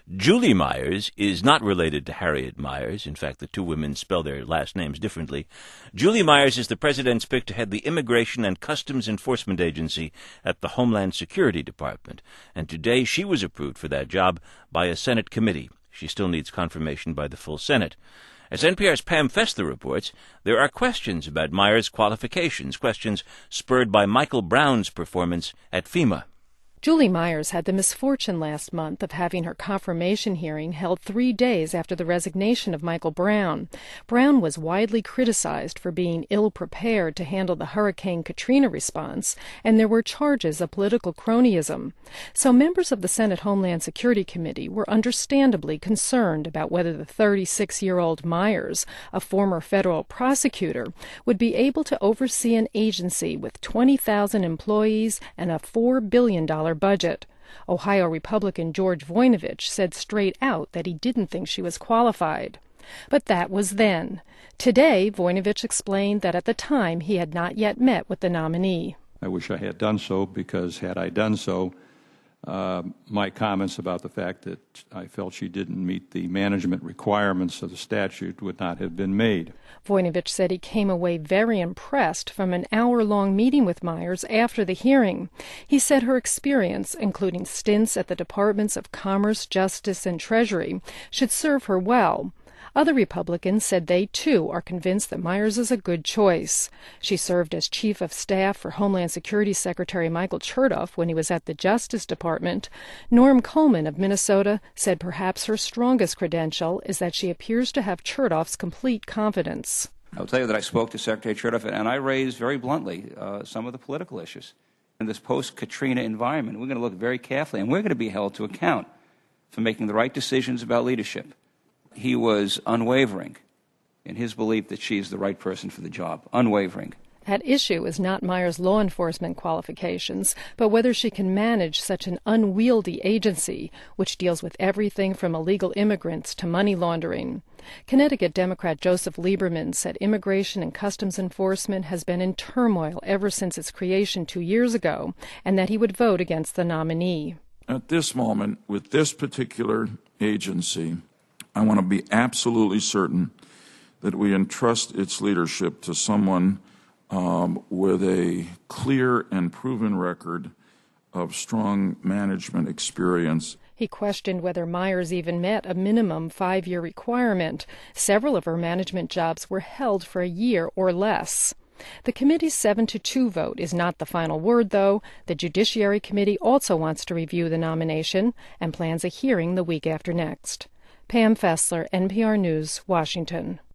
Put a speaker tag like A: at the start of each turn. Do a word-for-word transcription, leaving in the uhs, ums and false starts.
A: Julie Myers is not related to Harriet Myers. In fact, the two women spell their last names differently. Julie Myers is the president's pick to head the Immigration and Customs Enforcement Agency at the Homeland Security Department. And today she was approved for that job by a Senate committee. She still needs confirmation by the full Senate. As N P R's Pam Fessler reports, there are questions about Myers' qualifications, questions spurred by Michael Brown's performance at FEMA.
B: Julie Myers had the misfortune last month of having her confirmation hearing held three days after the resignation of Michael Brown. Brown was widely criticized for being ill-prepared to handle the Hurricane Katrina response, and there were charges of political cronyism. So members of the Senate Homeland Security Committee were understandably concerned about whether the thirty-six-year-old Myers, a former federal prosecutor, would be able to oversee an agency with twenty thousand employees and a four billion dollars budget. Ohio Republican George Voinovich said straight out that he didn't think she was qualified. But that was then. Today, Voinovich explained that at the time he had not yet met with the nominee.
C: I wish I had done so, because had I done so, uh, my comments about the fact that I felt she didn't meet the management requirements of the statute would not have been made.
B: Voinovich said he came away very impressed from an hour-long meeting with Myers after the hearing. He said her experience, including stints at the Departments of Commerce, Justice, and Treasury, should serve her well. Other Republicans said they, too, are convinced that Myers is a good choice. She served as Chief of Staff for Homeland Security Secretary Michael Chertoff when he was at the Justice Department. Norm Coleman of Minnesota said perhaps her strongest credential is that she appears to have Chertoff's complete confidence.
D: I'll tell you that I spoke to Secretary Chertoff, and I raised very bluntly uh, some of the political issues. In this post-Katrina environment, we're going to look very carefully, and we're going to be held to account for making the right decisions about leadership. He was unwavering in his belief that she is the right person for the job. Unwavering.
B: At issue is not Myers' law enforcement qualifications, but whether she can manage such an unwieldy agency, which deals with everything from illegal immigrants to money laundering. Connecticut Democrat Joseph Lieberman said Immigration and Customs Enforcement has been in turmoil ever since its creation two years ago, and that he would vote against the nominee.
E: At this moment, with this particular agency, I want to be absolutely certain that we entrust its leadership to someone um, with a clear and proven record of strong management experience.
B: He questioned whether Myers even met a minimum five-year requirement. Several of her management jobs were held for a year or less. The committee's seven to two vote is not the final word, though. The Judiciary Committee also wants to review the nomination and plans a hearing the week after next. Pam Fessler, N P R News, Washington.